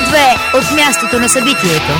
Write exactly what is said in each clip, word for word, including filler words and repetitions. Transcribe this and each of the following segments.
две от мястото на събитието.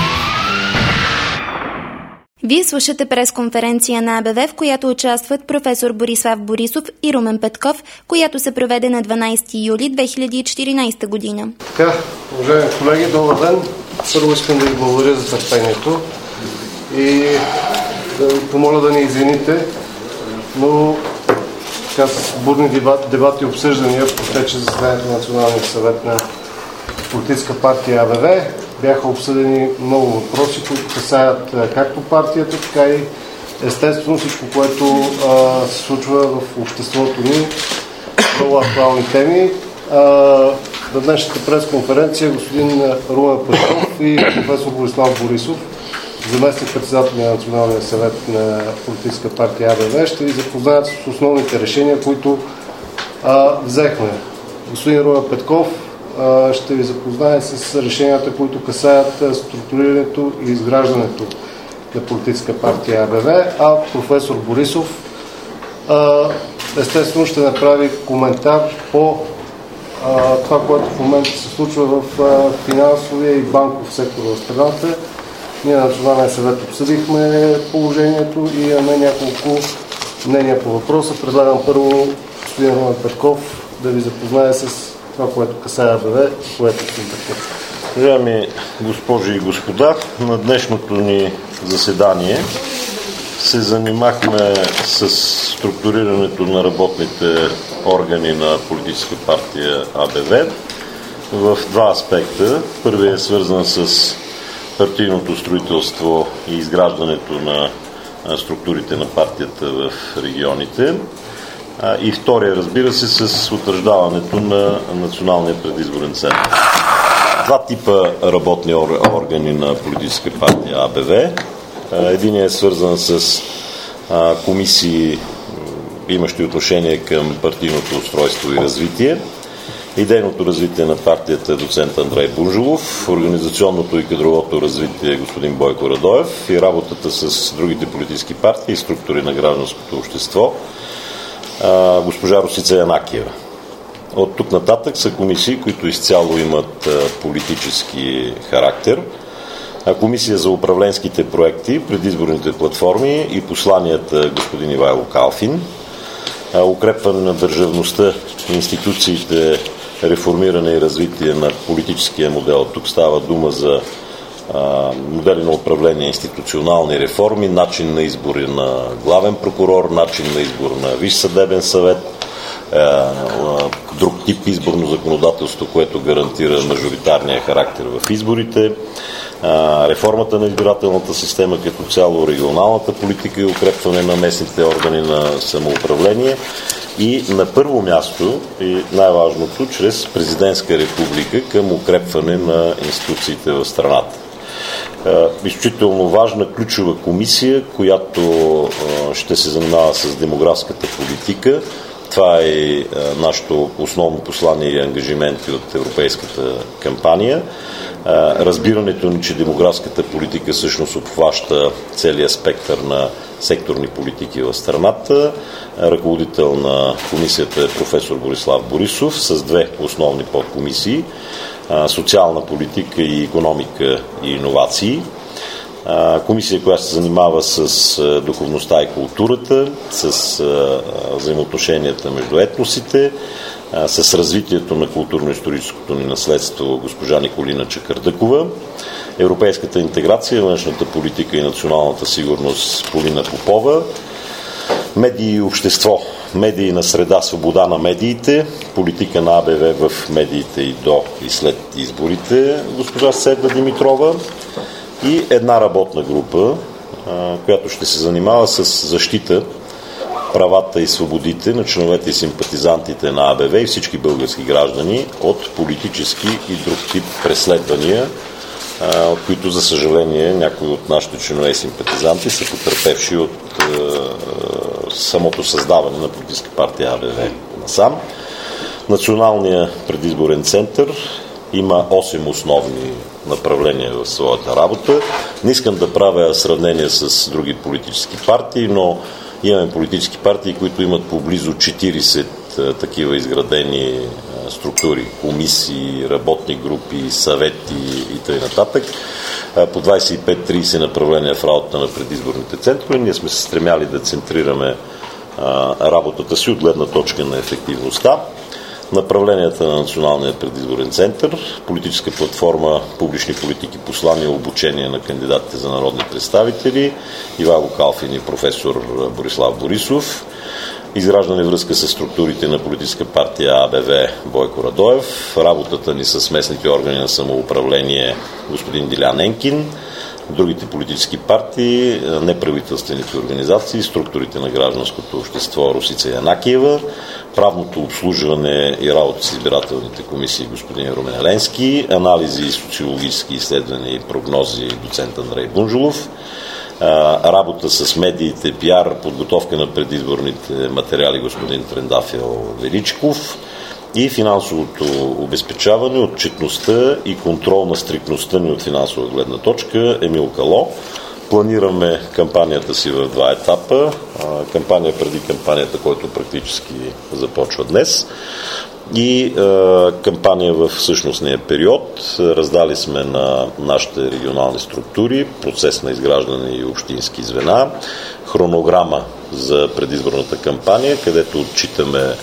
Вие слушате пресконференция на АБВ, в която участват професор Борислав Борисов и Румен Петков, която се проведе на дванадесети юли две хиляди и четиринадесета година. Така, уважаеми колеги, добър ден. Първо искам да ви благодаря за търпението и да ви помоля да ни извините, но така с бурни дебати, дебати и обсъждания протече заседанието на Националния съвет на политическа партия АБВ. Бяха обсъдени много въпроси, които касаят както партията, така и естествено всичко, което а, се случва в обществото ни, много актуални теми. А, на днешната пресконференция господин Румен Петков и професор Борислав Борисов, заместник председател на Националния съвет на политическа партия АБВ, ще ви запознаят с основните решения, които а, взехме. Господин Румен Петков ще ви запознае с решенията, които касаят структурирането и изграждането на политическа партия АБВ, а професор Борисов естествено ще направи коментар по това, което в момента се случва в финансовия и банков сектор в страната. Ние на Националния съвет обсъдихме положението и имаме няколко мнения по въпроса. Предлагам първо господин Румен Петков да ви запознае с това, което касае АБВ, което ще им така. Уважаеми госпожи и господа, на днешното ни заседание се занимахме с структурирането на работните органи на политическа партия АБВ в два аспекта. Първият е свързан с партийното строителство и изграждането на структурите на партията в регионите. И втория, разбира се, с утвърждаването на Националния предизборен център. Два типа работни органи на политическа партия АБВ. Единият е свързан с комисии, имащи отношение към партийното устройство и развитие. Идейното развитие на партията е доцент Андрей Бунжулов, организационното и кадровото развитие е господин Бойко Радоев и работата с другите политически партии и структури на гражданското общество госпожа Росица Янакиева. От тук нататък са комисии, които изцяло имат политически характер. Комисия за управленските проекти, предизборните платформи и посланията господин Ивайло Калфин. Укрепване на държавността, институциите, реформиране и развитие на политическия модел. Тук става дума за модели на управление, институционални реформи, начин на избор на главен прокурор, начин на избор на Висш съдебен съвет, друг тип изборно законодателство, което гарантира мажоритарния характер в изборите, реформата на избирателната система като цяло, регионалната политика и укрепване на местните органи на самоуправление и на първо място и най-важното, чрез президентска република към укрепване на институциите в страната. Изключително важна ключова комисия, която ще се занимава с демографската политика. Това е нашето основно послание и ангажименти от европейската кампания. Разбирането ни, че демографската политика всъщност обхваща целият спектър на секторни политики в страната. Ръководител на комисията е професор Борислав Борисов с две основни подкомисии: социална политика и икономика и иновации. Комисия, която се занимава с духовността и културата, с взаимоотношенията между етносите, с развитието на културно-историческото ни наследство госпожа Николина Чакърдъкова, европейската интеграция, външната политика и националната сигурност Полина Попова, медии и общество, медийна среда, свобода на медиите, политика на АБВ в медиите и до и след изборите госпожа Седа Димитрова и една работна група, която ще се занимава с защита правата и свободите на членовете и симпатизантите на АБВ и всички български граждани от политически и друг тип преследвания, от които, за съжаление, някои от нашите членове и симпатизанти са потърпевши от самото създаване на политическа партия АБВ насам. Националният предизборен център има осем основни направления в своята работа. Не искам да правя сравнение с други политически партии, но имаме политически партии, които имат поблизо четирийсет такива изградени структури, комисии, работни групи, съвети и т.н. По двадесет и пет тридесет направления в работа на предизборните центрове. Ние сме се стремяли да центрираме работата си от гледна точка на ефективността. Направленията на Националния предизборен център, политическа платформа, публични политики, послания, обучение на кандидатите за народни представители, Ивайло Калфин и професор Борислав Борисов, изграждане връзка с структурите на политическа партия АБВ Бойко Радоев, работата ни с местните органи на самоуправление господин Дилян Енкин, другите политически партии, неправителствените организации, структурите на гражданското общество Русица Янакиева, правното обслужване и работа с избирателните комисии господин Румен Еленски, анализи и социологически изследвания и прогнози доцент Андрей Бунжулов, работа с медиите, пиар, подготовка на предизборните материали господин Трендафил Величков и финансовото обезпечаване, отчетността и контрол на стриктността ни от финансова гледна точка Емил Кало. Планираме кампанията си в два етапа. Кампания преди кампанията, който практически започва днес, и е, кампания в същностния период. Раздали сме на нашите регионални структури процес на изграждане и общински звена, хронограма за предизборната кампания, където отчитаме е,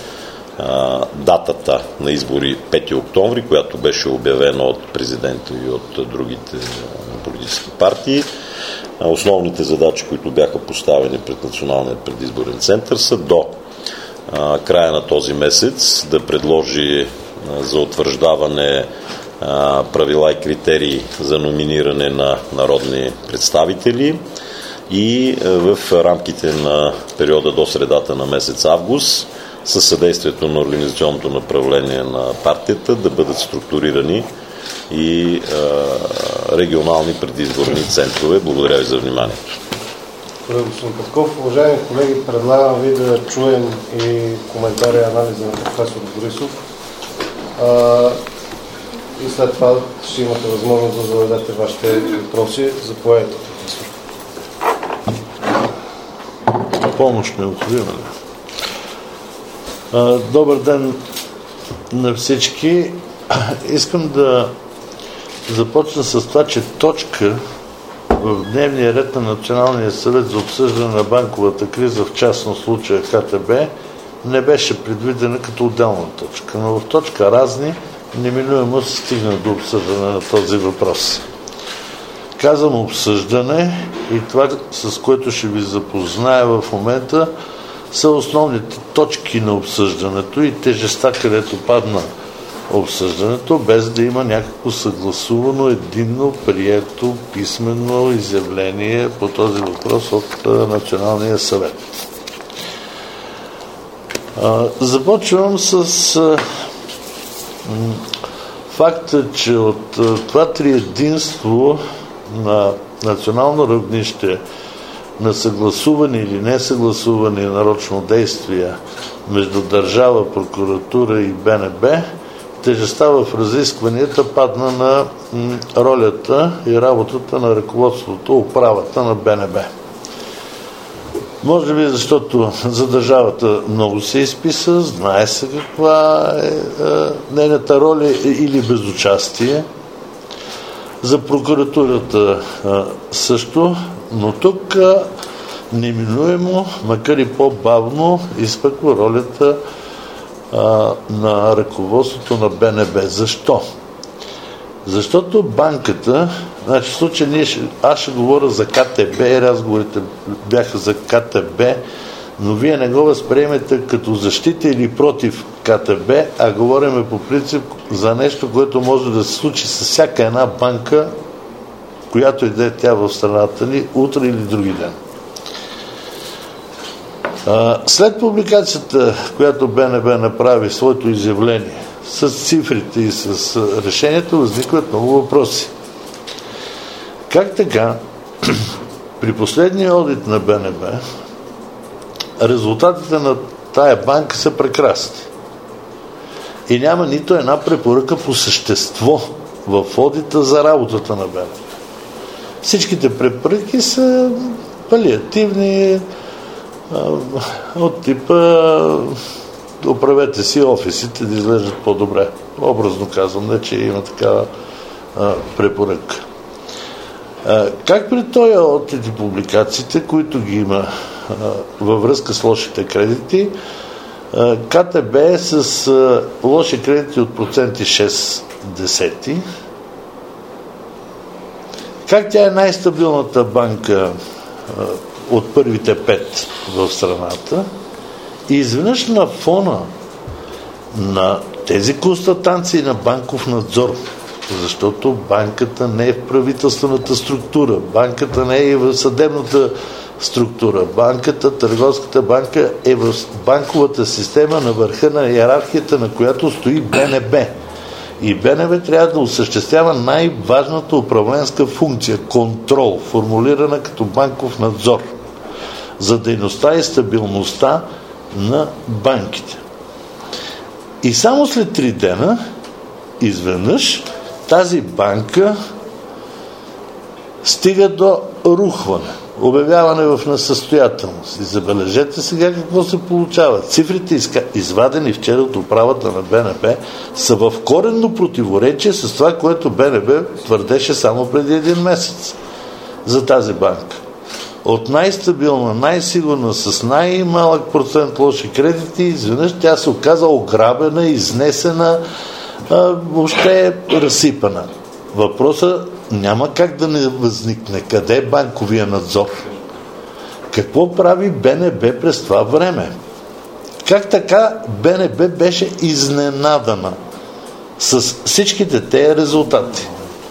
датата на избори пети октомври, която беше обявена от президента и от другите политически партии. Основните задачи, които бяха поставени пред Националния предизборен център, са до а, края на този месец да предложи а, за утвърждаване а, правила и критерии за номиниране на народни представители и а, в рамките на периода до средата на месец август със съдействието на организационното направление на партията да бъдат структурирани и а, регионални предизборни центрове. Благодаря ви за вниманието. Благодаря, господин Петков. Уважаеми колеги, предлагам ви да чуем и коментари и анализа на професор Борисов. А, и след това ще имате възможност да зададете вашите въпроси. Заповядайте, професор. Помощ необходима ли? Добър ден на всички. Искам да започна с това, че точка в дневния ред на Националния съвет за обсъждане на банковата криза, в частно случая КТБ, не беше предвидена като отделна точка, но в точка разни неминуемо се стигна до обсъждане на този въпрос. Казвам обсъждане и това, с което ще ви запозная в момента, са основните точки на обсъждането и тежестта, където падна обсъждането, без да има някакво съгласувано, единно, прието, писмено изявление по този въпрос от Националния съвет. Започвам с факта, че от това триединство на национално равнище на съгласувани или несъгласувани нарочно действия между държава, прокуратура и БНБ, тежестта в разискванията падна на ролята и работата на ръководството, управата на БНБ. Може би защото за държавата много се изписа, знае се каква е, е нейната роля или безучастие. За прокуратурата е, също, но тук е, неминуемо, макар и по-бавно, изпъква ролята е, на ръководството на БНБ. Защо? Защото банката, значи в случай ние ще, аз ще говоря за КТБ, разговорите бяха за КТБ, но вие не го възприемете като защита или против КТБ, а говорим по принцип за нещо, което може да се случи с всяка една банка, която иде тя в страната ни, утре или други ден. След публикацията, която БНБ направи своето изявление, с цифрите и с решението, възникват много въпроси. Как така при последния одит на БНБ резултатите на тая банка са прекрасни и няма нито една препоръка по същество в одита за работата на БНБ? Всичките препоръки са палиативни, от типа оправете си офисите да изглеждат по-добре. Образно казвам, не, че има такава а, препоръка. А, как при този от тези публикациите, които ги има а, във връзка с лошите кредити, а, КТБ е с а, лоши кредити от проценти шест десети. Как тя е най-стабилната банка а, от първите пет в страната? И изведнъж на фона на тези констатации на банков надзор, защото банката не е в правителствената структура, банката не е в съдебната структура, банката, търговската банка е в банковата система на върха на иерархията, на която стои БНБ. И БНБ трябва да осъществява най-важната управленска функция – контрол, формулирана като банков надзор за дейността и стабилността на банките. И само след три дена изведнъж тази банка стига до рухване, обявяване в несъстоятелност. И забележете сега какво се получава. Цифрите, извадени вчера от управата на БНБ, са в коренно противоречие с това, което БНБ твърдеше само преди един месец за тази банка. От най-стабилна, най-сигурна, с най-малък процент лоши кредити, изведнъж тя се оказа ограбена, изнесена, а, въобще е разсипана. Въпросът няма как да не възникне. Къде е банковия надзор? Какво прави БНБ през това време? Как така БНБ беше изненадана с всичките тези резултати?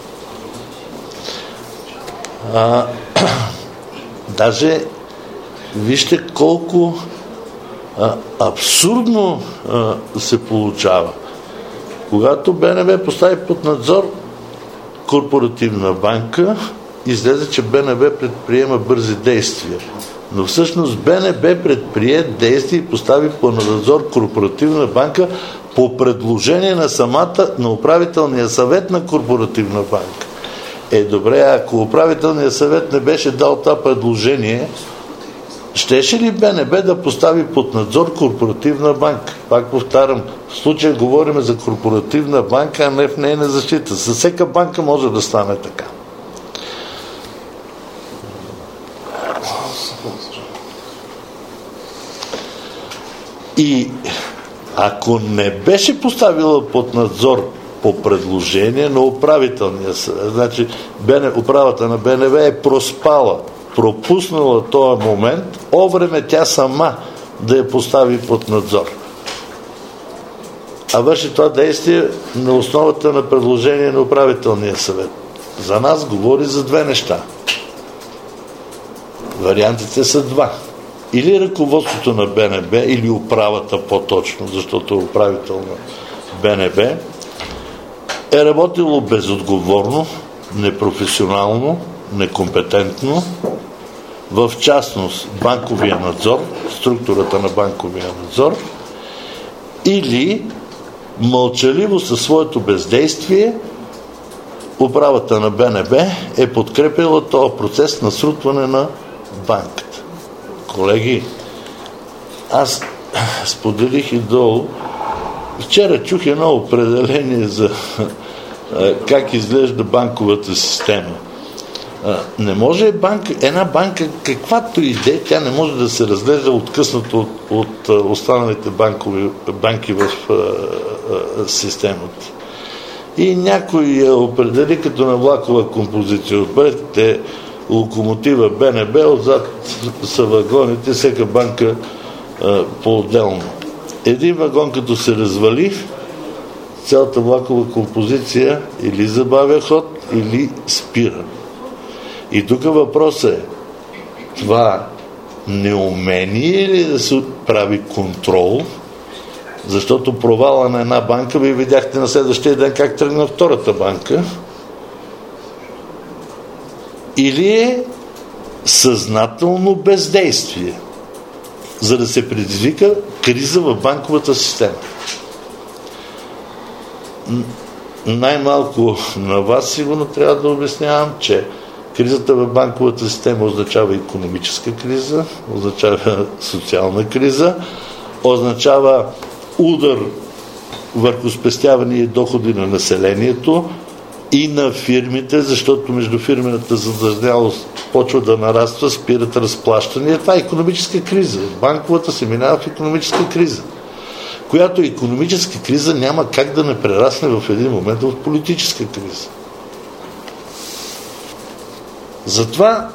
А, даже вижте колко а, абсурдно а, се получава. Когато БНБ постави под надзор корпоративна банка, излезе, че БНБ предприема бързи действия. Но всъщност БНБ предприе действия и постави под надзор корпоративна банка по предложение на самата, на управителния съвет на корпоративна банка. Е, добре, ако управителният съвет не беше дал това предложение, щеше ли БНБ да постави под надзор корпоративна банка? Пак повтарям, в случая говорим за корпоративна банка, а не в нейна защита. Със всяка банка може да стане така. И ако не беше поставила под надзор по предложение на управителния съвет, значи управата на БНБ е проспала, пропуснала този момент, о време тя сама да я постави под надзор. А върши това действие на основата на предложение на управителния съвет. За нас говори за две неща. Вариантите са два. Или ръководството на БНБ, или управата по-точно, защото е управител на БНБ, е работило безотговорно, непрофесионално, некомпетентно, в частност банковия надзор, структурата на банковия надзор, или мълчаливо със своето бездействие управата на БНБ е подкрепила този процес на срутване на банката. Колеги, аз споделих и долу, вчера чух едно определение за как изглежда банковата система. Не може банка, една банка, каквато иде, тя не може да се разглежда откъснато от, от останалите банкови, банки в а, а, системата. И някой я определи като на влакова композиция. Отпред е локомотива БНБ, отзад са вагоните, всяка банка а, по-отделно. Един вагон като се развали, цялата влакова композиция или забавя ход, или спира. И тук въпросът е, това неумение ли да се прави контрол, защото провала на една банка, вие видяхте на следващия ден как тръгна втората банка, или е съзнателно бездействие, за да се предизвика криза в банковата система. Най-малко на вас сигурно трябва да обяснявам, че кризата в банковата система означава икономическа криза, означава социална криза, означава удар върху спестявания и доходи на населението и на фирмите, защото междуфирмената задлъжнялост почва да нараства, спират разплащания. Това е икономическа криза. Банковата се минава в икономическа криза, която икономическа криза няма как да не прерасне в един момент в политическа криза. Затова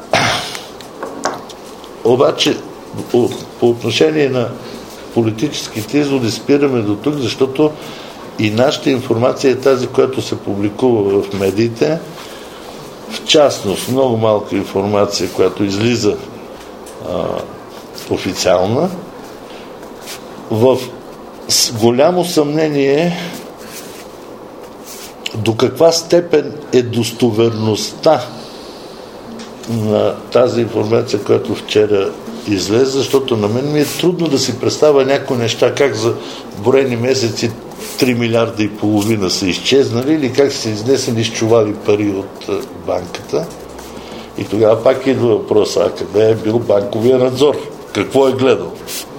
обаче по отношение на политическите изводи спираме до тук, защото и нашата информация е тази, която се публикува в медиите. В частност, много малка информация, която излиза а, официална. В голямо съмнение до каква степен е достоверността на тази информация, която вчера излезе, защото на мен ми е трудно да си представя някои неща, как за броени месеци три милиарда и половина са изчезнали или как са изнесени изчували пари от банката. И тогава пак идва въпроса, а къде е бил банковия надзор? Какво е гледал?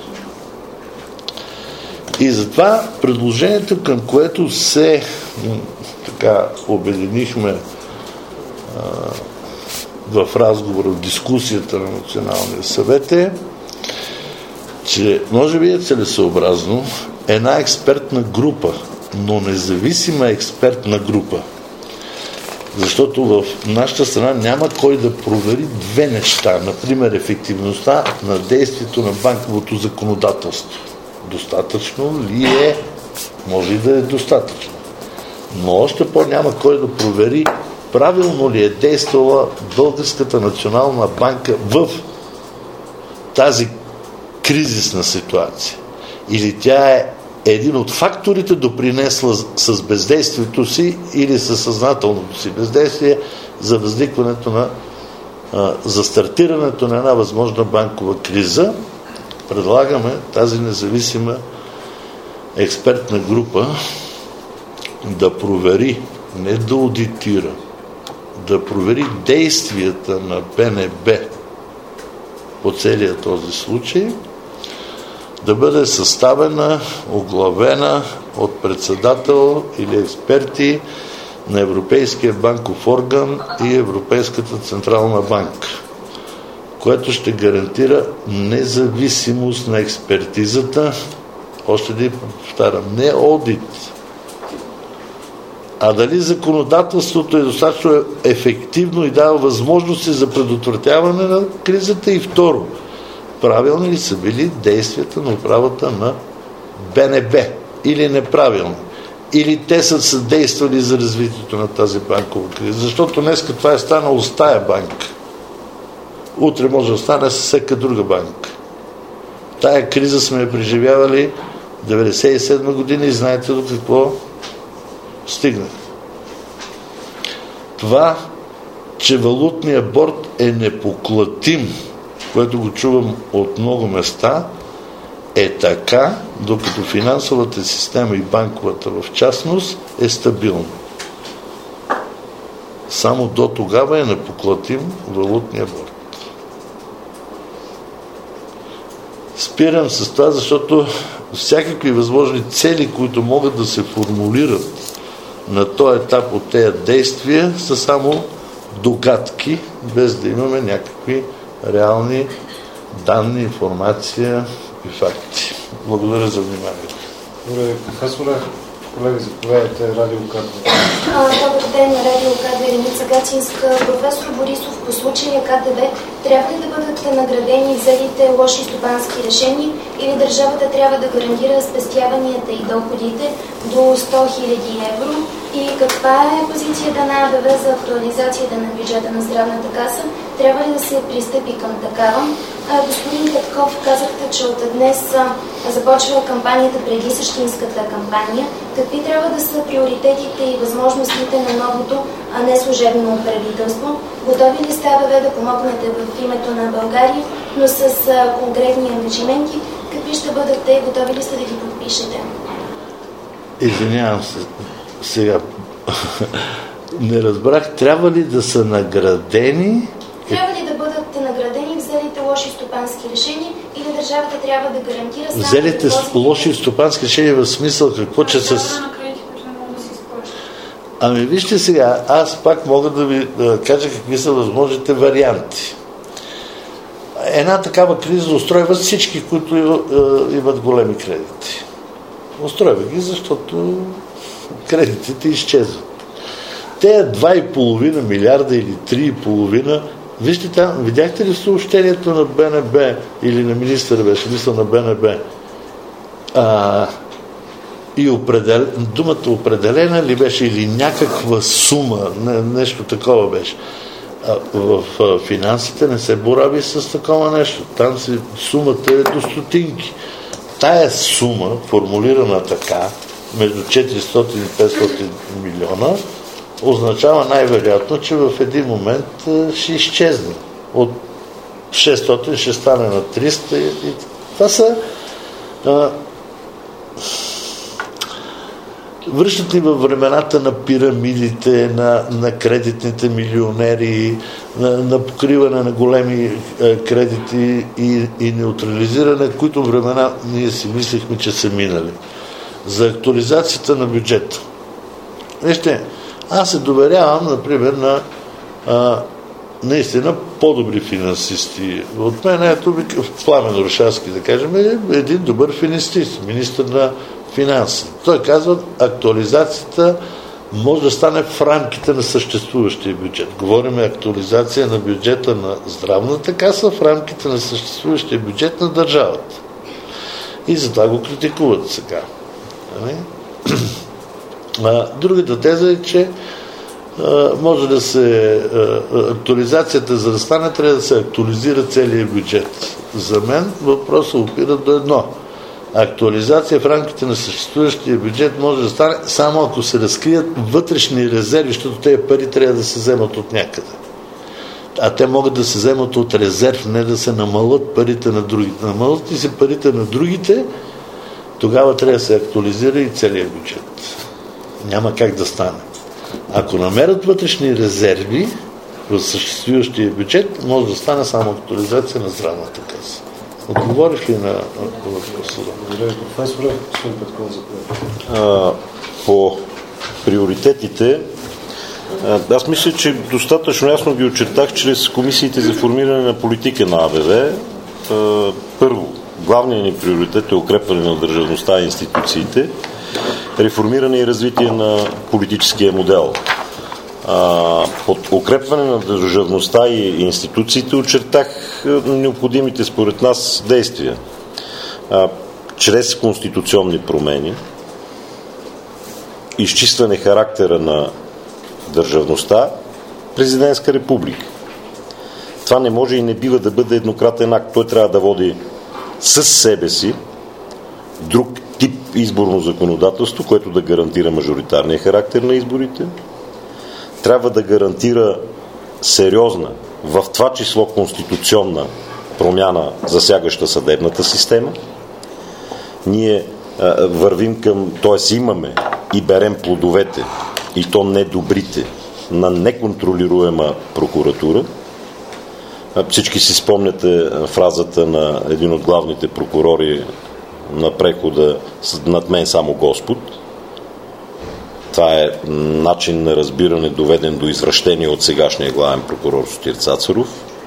И затова предложението, към което се така обединихме а, в разговора, в дискусията на Националния съвет е, че може би е целесъобразно една експертна група, но независима експертна група, защото в нашата страна няма кой да провери две неща. Например, ефективността на действието на банковото законодателство. Достатъчно ли е? Може и да е достатъчно. Но още по-няма кой да провери правилно ли е действала Българската национална банка в тази кризисна ситуация. Или тя е един от факторите, допринесла с бездействието си или със съзнателното си бездействие за възникването на за стартирането на една възможна банкова криза. Предлагаме тази независима експертна група да провери, не да аудитира, да провери действията на БНБ по целия този случай, да бъде съставена, оглавена от председател или експерти на Европейския банков орган и Европейската централна банка, което ще гарантира независимост на експертизата. Още да повтарям, не одит, а дали законодателството е достатъчно ефективно и дава възможности за предотвратяване на кризата. И второ, правилни ли са били действията на управата на БНБ или неправилни? Или те са съдействали за развитието на тази банкова криза? Защото днес това е станало с тая банка. Утре може да стане с всяка друга банка. Тая криза сме я преживявали деветдесет и седма година и знаете до какво стигнах. Това, че валутният борд е непоклатим, което го чувам от много места, е така, докато финансовата система и банковата в частност е стабилна. Само до тогава е непоклатим валутния борд. Спирам с това, защото всякакви възможни цели, които могат да се формулират на този етап от тези действия, са само догадки, без да имаме някакви реални данни, информация и факти. Благодаря за вниманието. Добре, професора, колеги, заповядайте, Радио КТБ. Добър ден, Радио КТБ, Еленица Гачинска. Професор Борисов, по случая КТБ, трябва ли да бъдат наградени взелите лоши стопански решения или държавата трябва да гарантира спестяванията и доходите до сто хиляди евро? И каква е позицията на АБВ за актуализацията на бюджета на здравната каса? Трябва ли да се пристъпи към такава? А, господин Петков, казахте, че от днес а, започва кампанията преди същинската кампания. Какви трябва да са приоритетите и възможностите на новото, а не служебно правителство? Готови ли сте АБВ да помогнете в името на България, но с а, конкретни ангажименти? Какви ще бъдат те? Готови ли сте да ги подпишете? Извинявам се. Сега, не разбрах, трябва ли да са наградени? Трябва ли да бъдат наградени взелите лоши стопански решения или държавата трябва да гарантира само... Взелите лоши стопански решения в смисъл какво, че с... Ами вижте сега, аз пак мога да ви да кажа какви са възможните варианти. Една такава криза устройва всички, които е, имат големи кредити. Устройва ги, защото кредитите изчезват. Те два и половина милиарда или три и половина, вижте там, видяхте ли съобщението на БНБ или на министъра беше, мисля на БНБ, а, и определ... думата определена ли беше или някаква сума, не, нещо такова беше. А, в а, финансите не се борави с такова нещо. Там си, сумата е до стотинки. Тая сума, формулирана така, между четиристотин и петстотин милиона, означава най-вероятно, че в един момент а, ще изчезне. От шестстотин ще стане на триста и, и това са а, връщат ни във времената на пирамидите, на, на кредитните милионери, на, на покриване на големи е, кредити и, и неутрализиране, които времена ние си мислихме, че са минали. За актуализацията на бюджета. Вижте, аз се доверявам, например, на а, наистина по-добри финансисти. От мен ето Пламен Орешарски, да кажем, е един добър финансист, министър на финанси. Той казва, актуализацията може да стане в рамките на съществуващия бюджет. Говорим актуализация на бюджета на здравната каса в рамките на съществуващия бюджет на държавата. И затова го критикуват сега. Другата теза е, че може да се актуализацията, за да стане, трябва да се актуализира целият бюджет. За мен въпросът опира до едно. Актуализация в рамките на съществуващия бюджет може да стане само ако се разкрият вътрешни резерви, защото тези пари трябва да се вземат от някъде. А те могат да се вземат от резерв, не да се намалят парите на другите. Намалят и се парите на другите, тогава трябва да се актуализира и целият бюджет. Няма как да стане. Ако намерят вътрешни резерви в съществуващия бюджет, може да стане само актуализация на здравната каса. Отговорих ли на въпроса? Благодаря, професоре. Господин Петков, заповядайте. По приоритетите, аз мисля, че достатъчно ясно ги очертах чрез комисиите за формиране на политика на АБВ. Първо, главният ни приоритет е укрепване на държавността и институциите, реформиране и развитие на политическия модел. Под укрепване на държавността и институциите очертах необходимите според нас действия. Чрез конституционни промени, изчистване характера на държавността, президентска република. Това не може и не бива да бъде еднократен акт. Той трябва да води със себе си друг тип изборно законодателство, което да гарантира мажоритарния характер на изборите. Трябва да гарантира сериозна, в това число конституционна промяна, засягаща съдебната система. Ние а, вървим към, т.е. имаме и берем плодовете, и то не добрите, на неконтролируема прокуратура. А, всички си спомняте фразата на един от главните прокурори на прехода: над мен само Господ. Това е начин на разбиране, доведен до извращение от сегашния главен прокурор Сотир Цацаров.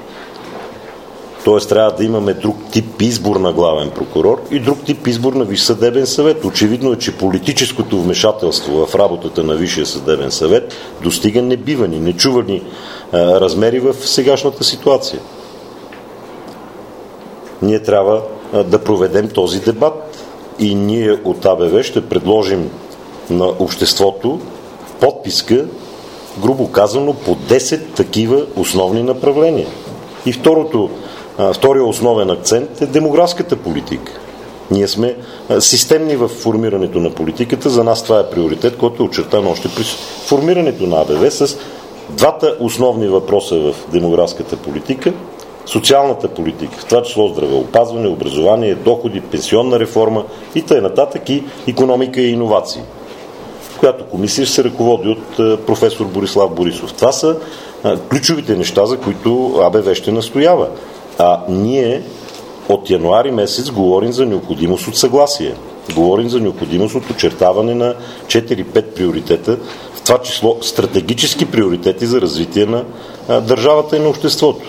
Тоест трябва да имаме друг тип избор на главен прокурор и друг тип избор на Висш съдебен съвет. Очевидно е, че политическото вмешателство в работата на Висшия съдебен съвет достига небивани, нечувани а, размери в сегашната ситуация. Ние трябва а, да проведем този дебат и ние от АБВ ще предложим на обществото подписка, грубо казано, по десет такива основни направления. И второто, втория основен акцент е демографската политика. Ние сме системни в формирането на политиката. За нас това е приоритет, който е очертан още при формирането на АБВ с двата основни въпроса в демографската политика: социалната политика, в това число здравеопазване, образование, доходи, пенсионна реформа и т.н. и икономика и иновации, която комисия ще се ръководи от професор Борислав Борисов. Това са а, ключовите неща, за които АБВ ще настоява. А ние от януари месец говорим за необходимост от съгласие. Говорим за необходимост от очертаване на четири-пет приоритета, в това число стратегически приоритети за развитие на а, държавата и на обществото.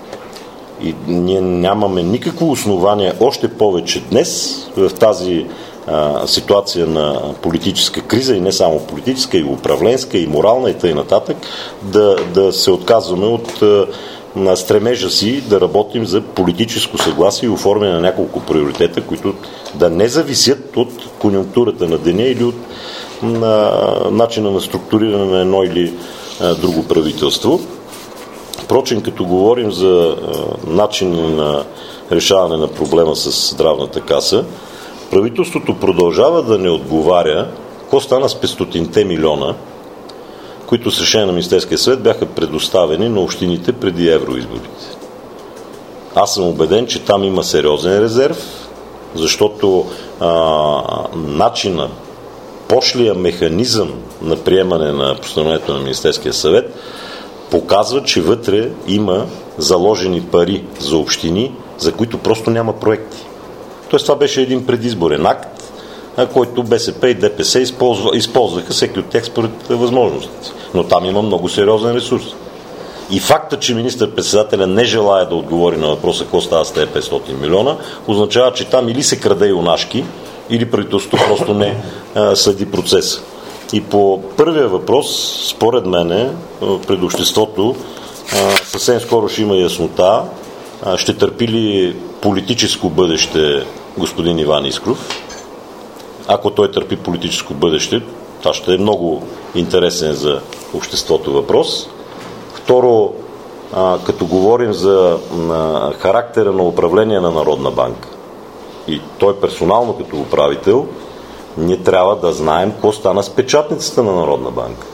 И ние нямаме никакво основание, още повече днес, в тази а, ситуация на политическа криза, и не само политическа, и управленска, и морална, и т.н., да, да се отказваме от а, на стремежа си да работим за политическо съгласие и оформяне на няколко приоритета, които да не зависят от конюнктурата на деня или от на, начина на структуриране на едно или а, друго правителство. Впрочем, като говорим за а, начин на решаване на проблема с здравната каса, правителството продължава да не отговаря какво стана с петстотинте милиона, които с решение на Министерския съвет бяха предоставени на общините преди евроизборите. Аз съм убеден, че там има сериозен резерв, защото а, начина, пошлия механизъм на приемане на постановлението на Министерския съвет показва, че вътре има заложени пари за общини, за които просто няма проекти. Тоест това беше един предизборен акт, който БСП и ДПС използва, използваха всеки от тях според възможностите. Но там има много сериозен ресурс. И факта, че министър-председателя не желая да отговори на въпроса какво става с тези петстотин милиона, означава, че там или се краде юнашки, или правителството просто не а, съди процеса. И по първия въпрос, според мене, пред обществото а, съвсем скоро ще има яснота, а, ще търпи ли политическо бъдеще господин Иван Искров. Ако той търпи политическо бъдеще, това ще е много интересен за обществото въпрос. Второ, а, като говорим за а, характера на управление на Народна банка и той персонално като управител, ние трябва да знаем какво стана с печатницата на Народна банка.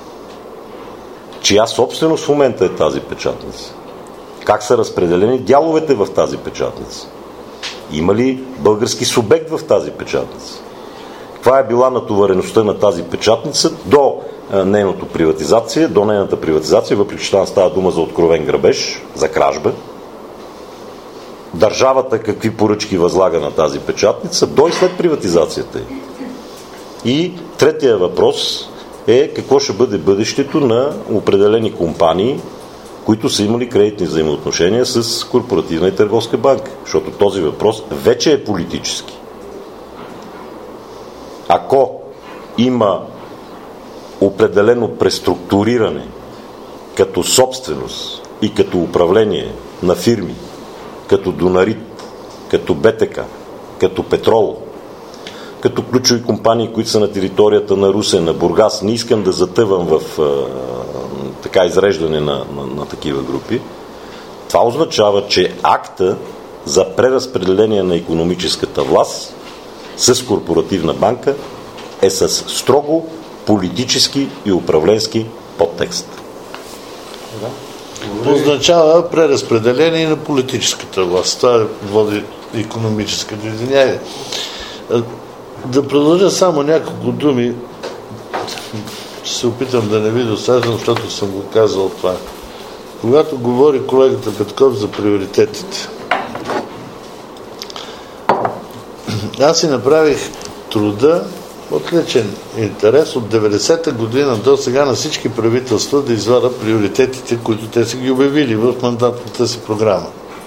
Чия собственост в момента е тази печатница? Как са разпределени дяловете в тази печатница? Има ли български субект в тази печатница? Каква е била натовареността на тази печатница до а, нейната приватизация, до нейната приватизация, въпреки че там става дума за откровен грабеж, за кражба. Държавата какви поръчки възлага на тази печатница, до и след приватизацията й. И третия въпрос е какво ще бъде бъдещето на определени компании, които са имали кредитни взаимоотношения с Корпоративна и Търговска банка. Защото този въпрос вече е политически. Ако има определено преструктуриране като собственост и като управление на фирми, като Донарит, като БТК, като Петрол, като ключови компании, които са на територията на Русе, на Бургас, не искам да затъвам в а, така изреждане на, на, на такива групи, това означава, че акта за преразпределение на икономическата власт с Корпоративна банка е с строго политически и управленски подтекст. Да. Означава преразпределение на политическата власт. Това води икономическата. Извиняйте. Да продължа само няколко думи. Ще се опитам да не ви досаждам, защото съм го казал това. Когато говори колегата Петков за приоритетите, аз си направих труда от личен интерес от деветдесета година до сега на всички правителства да извада приоритетите, които те са ги обявили в мандатната си програма.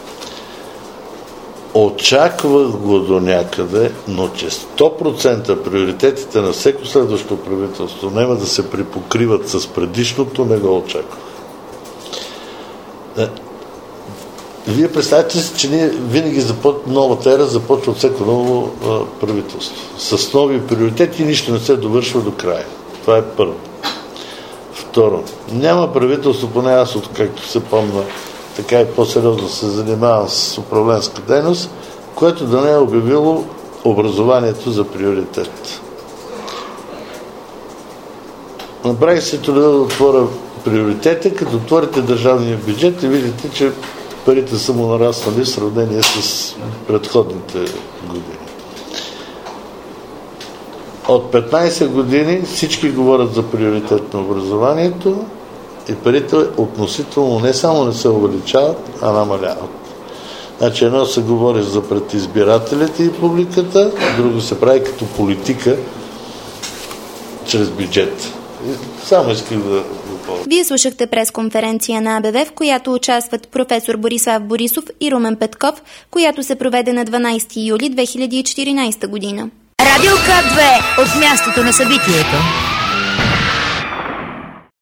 Очаквах го до някъде, но че сто процента приоритетите на всеко следващо правителство няма да се припокриват с предишното, не го очаквах. Вие представете си, че ние винаги започва новата ера, започва от всеко ново а, правителство. С нови приоритети нищо не се довършва до края. Това е първо. Второ, няма правителство, поне аз от както се помня, така и по-сериозно се занимавам с управленска дейност, което да не е обявило образованието за приоритет. Направих се труда да отворя приоритета, като отворите държавния бюджет и видите, че парите са му нараснали в сравнение с предходните години. От петнайсет години всички говорят за приоритет на образованието и парите относително не само не се увеличават, а намаляват. Значи едно се говори за пред избирателите и публиката, друго се прави като политика чрез бюджет. Само исках да... Вие слушахте пресконференция на АБВ, в която участват професор Борислав Борисов и Румен Петков, която се проведе на дванайсети юли две хиляди и четиринайсета година. Радио К две от мястото на събитието.